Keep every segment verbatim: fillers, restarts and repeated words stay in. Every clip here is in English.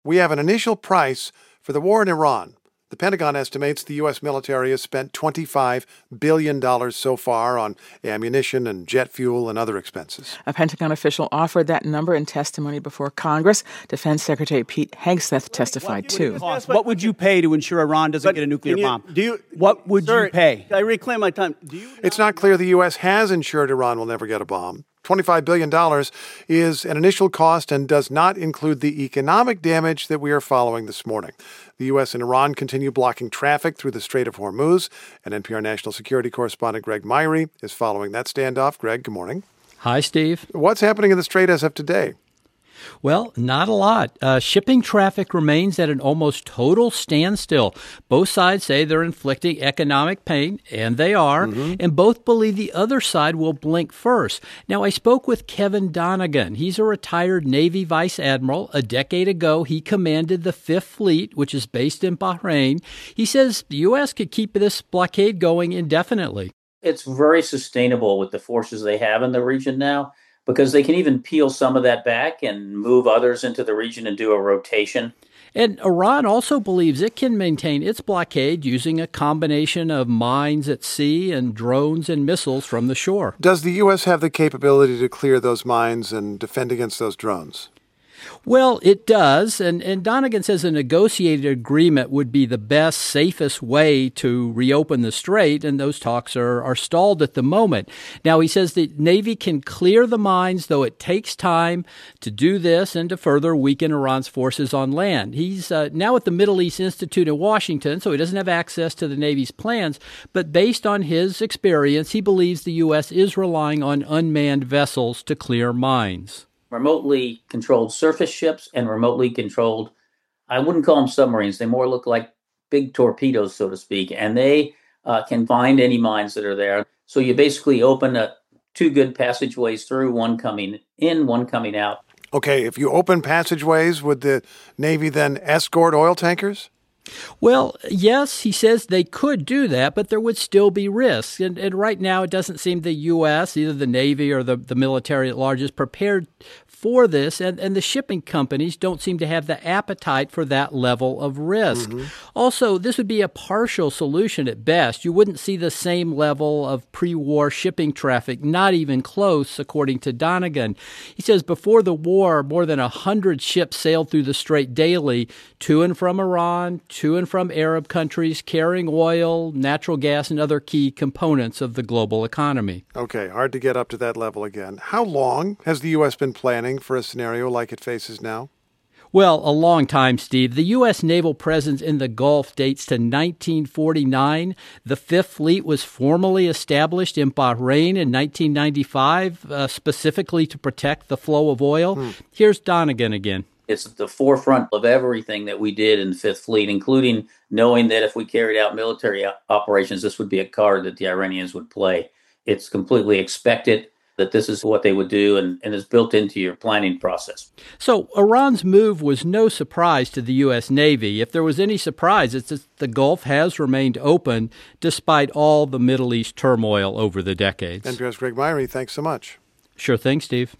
we have an initial price for the war in Iran. The Pentagon estimates the U S military has spent twenty-five billion dollars so far on ammunition and jet fuel and other expenses. A Pentagon official offered that number in testimony before Congress. Defense Secretary Pete Hegseth testified, too. What would you pay to ensure Iran doesn't but get a nuclear you, bomb? Do you, what would sir, you pay? I reclaim my time. Do you it's not clear the U S has ensured Iran will never get a bomb. twenty-five billion dollars is an initial cost and does not include the economic damage that we are following this morning. The U S and Iran continue blocking traffic through the Strait of Hormuz, and N P R national security correspondent Greg Myrie is following that standoff. Greg, good morning. Hi, Steve. What's happening in the Strait as of today? Well, not a lot. Uh, shipping traffic remains at an almost total standstill. Both sides say they're inflicting economic pain, and they are, mm-hmm. and both believe the other side will blink first. Now, I spoke with Kevin Donegan. He's a retired Navy vice admiral. A decade ago, he commanded the Fifth Fleet, which is based in Bahrain. He says the U S could keep this blockade going indefinitely. It's very sustainable with the forces they have in the region now, because they can even peel some of that back and move others into the region and do a rotation. And Iran also believes it can maintain its blockade using a combination of mines at sea and drones and missiles from the shore. Does the U S have the capability to clear those mines and defend against those drones? Well, it does, and, and Donegan says a negotiated agreement would be the best, safest way to reopen the strait, and those talks are, are stalled at the moment. Now, he says the Navy can clear the mines, though it takes time to do this and to further weaken Iran's forces on land. He's uh, now at the Middle East Institute in Washington, so he doesn't have access to the Navy's plans, but based on his experience, he believes the U S is relying on unmanned vessels to clear mines. Remotely controlled surface ships and remotely controlled, I wouldn't call them submarines. They more look like big torpedoes, so to speak, and they uh, can find any mines that are there. So you basically open a, two good passageways through, one coming in, one coming out. Okay, if you open passageways, would the Navy then escort oil tankers? Well, yes, he says they could do that, but there would still be risks. And, and right now, it doesn't seem the U S, either the Navy or the, the military at large, is prepared for this, and, and the shipping companies don't seem to have the appetite for that level of risk. Mm-hmm. Also, this would be a partial solution at best. You wouldn't see the same level of pre-war shipping traffic, not even close, according to Donegan. He says before the war, more than one hundred ships sailed through the Strait daily, to and from Iran, to and from Arab countries, carrying oil, natural gas, and other key components of the global economy. Okay, hard to get up to that level again. How long has the U S been planning for a scenario like it faces now? Well, a long time, Steve. The U S naval presence in the Gulf dates to nineteen forty-nine. The Fifth Fleet was formally established in Bahrain in nineteen ninety-five, uh, specifically to protect the flow of oil. Hmm. Here's Donegan again. It's at the forefront of everything that we did in the Fifth Fleet, including knowing that if we carried out military operations, this would be a card that the Iranians would play. It's completely expected that this is what they would do, and, and is built into your planning process. So Iran's move was no surprise to the U S. Navy. If there was any surprise, it's that the Gulf has remained open despite all the Middle East turmoil over the decades. N P R's Greg Myrie, thanks so much. Sure thing, Steve.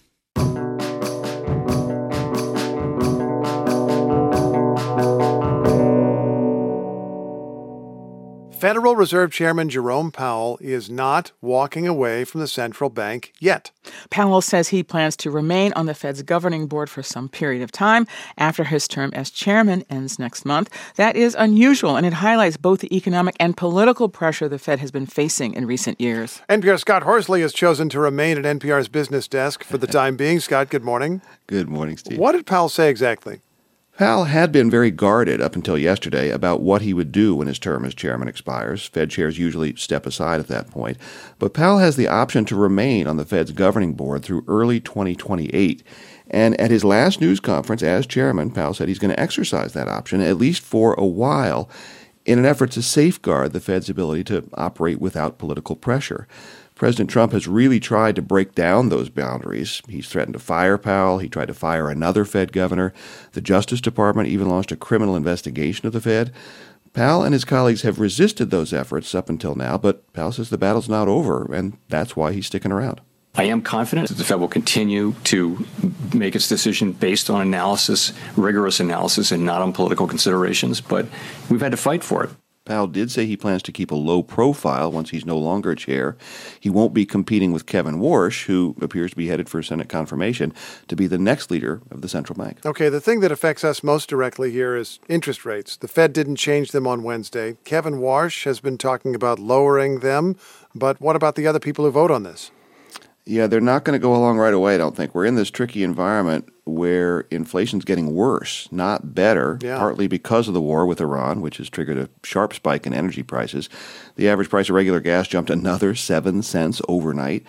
Federal Reserve Chairman Jerome Powell is not walking away from the central bank yet. Powell says he plans to remain on the Fed's governing board for some period of time after his term as chairman ends next month. That is unusual, and it highlights both the economic and political pressure the Fed has been facing in recent years. N P R's Scott Horsley has chosen to remain at N P R's business desk for the time being. Scott, good morning. Good morning, Steve. What did Powell say exactly? Powell had been very guarded up until yesterday about what he would do when his term as chairman expires. Fed chairs usually step aside at that point. But Powell has the option to remain on the Fed's governing board through early twenty twenty-eight. And at his last news conference as chairman, Powell said he's going to exercise that option, at least for a while, in an effort to safeguard the Fed's ability to operate without political pressure. President Trump has really tried to break down those boundaries. He's threatened to fire Powell. He tried to fire another Fed governor. The Justice Department even launched a criminal investigation of the Fed. Powell and his colleagues have resisted those efforts up until now, but Powell says the battle's not over, and that's why he's sticking around. I am confident that the Fed will continue to make its decision based on analysis, rigorous analysis, and not on political considerations, but we've had to fight for it. Powell did say he plans to keep a low profile once he's no longer chair. He won't be competing with Kevin Warsh, who appears to be headed for Senate confirmation to be the next leader of the central bank. Okay, the thing that affects us most directly here is interest rates. The Fed didn't change them on Wednesday. Kevin Warsh has been talking about lowering them, but what about the other people who vote on this? Yeah, they're not going to go along right away, I don't think. We're in this tricky environment where inflation's getting worse, not better, yeah. partly because of the war with Iran, which has triggered a sharp spike in energy prices. The average price of regular gas jumped another seven cents overnight.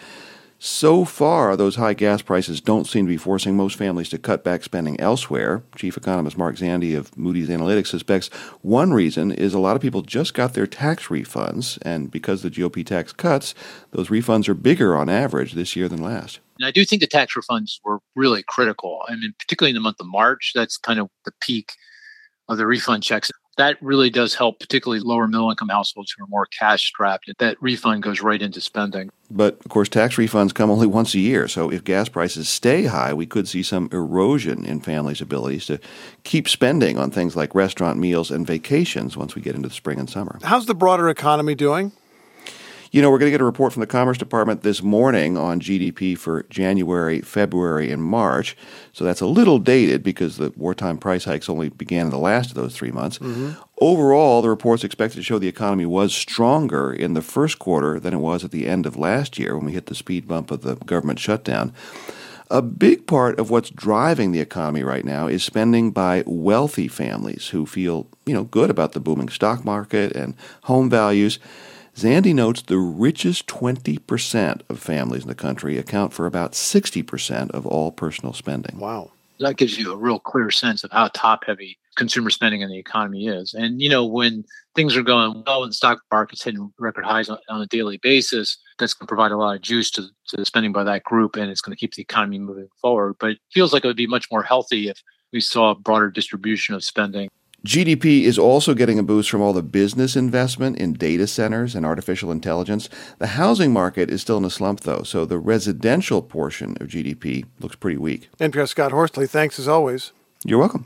So far, those high gas prices don't seem to be forcing most families to cut back spending elsewhere. Chief economist Mark Zandi of Moody's Analytics suspects one reason is a lot of people just got their tax refunds, and because the G O P tax cuts, those refunds are bigger on average this year than last. And I do think the tax refunds were really critical. I mean, particularly in the month of March, that's kind of the peak of the refund checks. That really does help, particularly lower middle-income households who are more cash-strapped. That refund goes right into spending. But, of course, tax refunds come only once a year, so if gas prices stay high, we could see some erosion in families' abilities to keep spending on things like restaurant meals and vacations once we get into the spring and summer. How's the broader economy doing? You know, we're going to get a report from the Commerce Department this morning on G D P for January, February, and March. So that's a little dated because the wartime price hikes only began in the last of those three months. Mm-hmm. Overall, the report's expected to show the economy was stronger in the first quarter than it was at the end of last year when we hit the speed bump of the government shutdown. A big part of what's driving the economy right now is spending by wealthy families who feel, you know, good about the booming stock market and home values. Zandi notes the richest twenty percent of families in the country account for about sixty percent of all personal spending. Wow. That gives you a real clear sense of how top-heavy consumer spending in the economy is. And, you know, when things are going well and the stock market's hitting record highs on, on a daily basis, that's going to provide a lot of juice to, to the spending by that group, and it's going to keep the economy moving forward. But it feels like it would be much more healthy if we saw a broader distribution of spending. G D P is also getting a boost from all the business investment in data centers and artificial intelligence. The housing market is still in a slump, though, so the residential portion of G D P looks pretty weak. N P R Scott Horsley, thanks as always. You're welcome.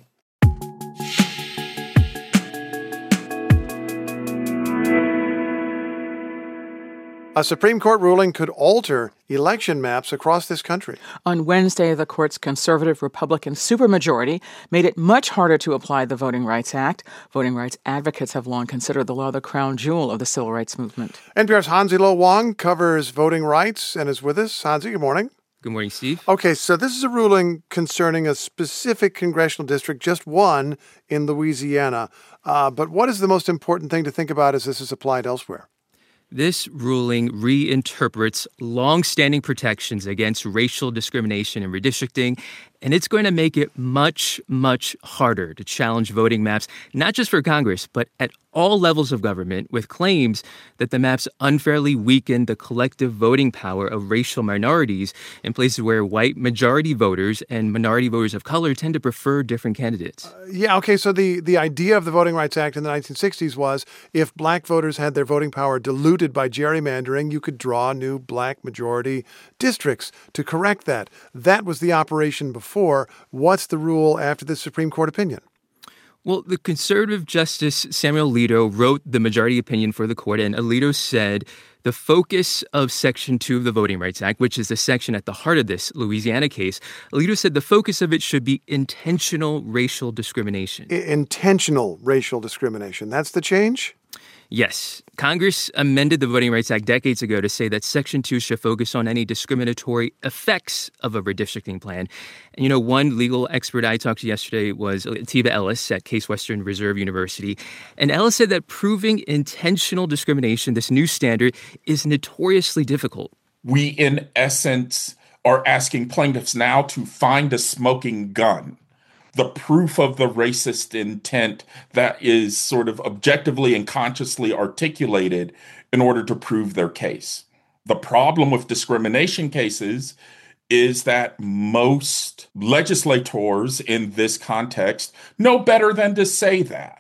A Supreme Court ruling could alter election maps across this country. On Wednesday, the court's conservative Republican supermajority made it much harder to apply the Voting Rights Act. Voting rights advocates have long considered the law the crown jewel of the civil rights movement. N P R's Hansi Lo Wang covers voting rights and is with us. Hansi, good morning. Good morning, Steve. Okay, so this is a ruling concerning a specific congressional district, just one in Louisiana. Uh, but what is the most important thing to think about as this is applied elsewhere? This ruling reinterprets long-standing protections against racial discrimination and redistricting, and it's going to make it much, much harder to challenge voting maps, not just for Congress, but at all levels of government, with claims that the maps unfairly weaken the collective voting power of racial minorities in places where white majority voters and minority voters of color tend to prefer different candidates. Uh, yeah, okay, so the, the idea of the Voting Rights Act in the nineteen sixties was if black voters had their voting power diluted by gerrymandering, you could draw new black majority districts to correct that. That was the operation before. What's the rule after the Supreme Court opinion? Well, the conservative Justice Samuel Alito wrote the majority opinion for the court, and Alito said the focus of Section two of the Voting Rights Act, which is the section at the heart of this Louisiana case, Alito said the focus of it should be intentional racial discrimination. I- intentional racial discrimination. That's the change? Yes. Congress amended the Voting Rights Act decades ago to say that Section two should focus on any discriminatory effects of a redistricting plan. And, you know, one legal expert I talked to yesterday was Tiva Ellis at Case Western Reserve University. And Ellis said that proving intentional discrimination, this new standard, is notoriously difficult. We, in essence, are asking plaintiffs now to find a smoking gun. The proof of the racist intent that is sort of objectively and consciously articulated in order to prove their case. The problem with discrimination cases is that most legislators in this context know better than to say that.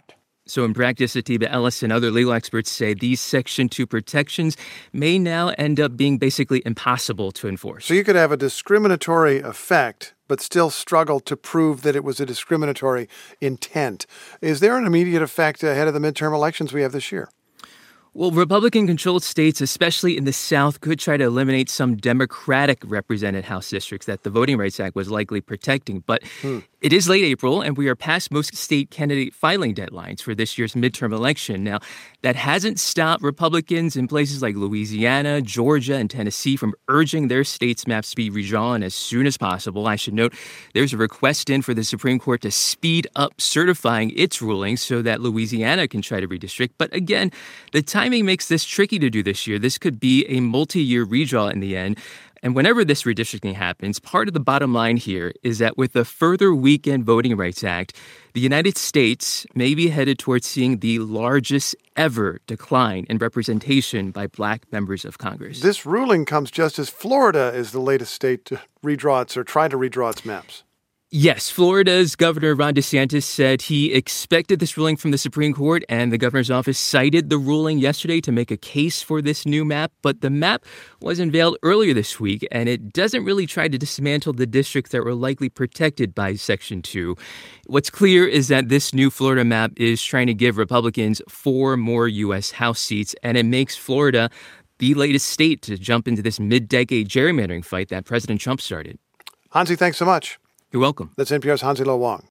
So in practice, Atiba Ellis and other legal experts say these Section two protections may now end up being basically impossible to enforce. So you could have a discriminatory effect, but still struggle to prove that it was a discriminatory intent. Is there an immediate effect ahead of the midterm elections we have this year? Well, Republican-controlled states, especially in the South, could try to eliminate some Democratic-represented House districts that the Voting Rights Act was likely protecting. But hmm. it is late April, and we are past most state candidate filing deadlines for this year's midterm election. Now, that hasn't stopped Republicans in places like Louisiana, Georgia, and Tennessee from urging their states' maps to be redrawn as soon as possible. I should note there's a request in for the Supreme Court to speed up certifying its ruling so that Louisiana can try to redistrict. But again, the time Timing makes this tricky to do this year. This could be a multi-year redraw in the end. And whenever this redistricting happens, part of the bottom line here is that with the further weakened Voting Rights Act, the United States may be headed towards seeing the largest ever decline in representation by black members of Congress. This ruling comes just as Florida is the latest state to redraw its or try to redraw its maps. Yes, Florida's Governor Ron DeSantis said he expected this ruling from the Supreme Court, and the governor's office cited the ruling yesterday to make a case for this new map. But the map was unveiled earlier this week, and it doesn't really try to dismantle the districts that were likely protected by Section two. What's clear is that this new Florida map is trying to give Republicans four more U S House seats, and it makes Florida the latest state to jump into this mid-decade gerrymandering fight that President Trump started. Hansi, thanks so much. You're welcome. That's N P R's Hansi Lo Wang.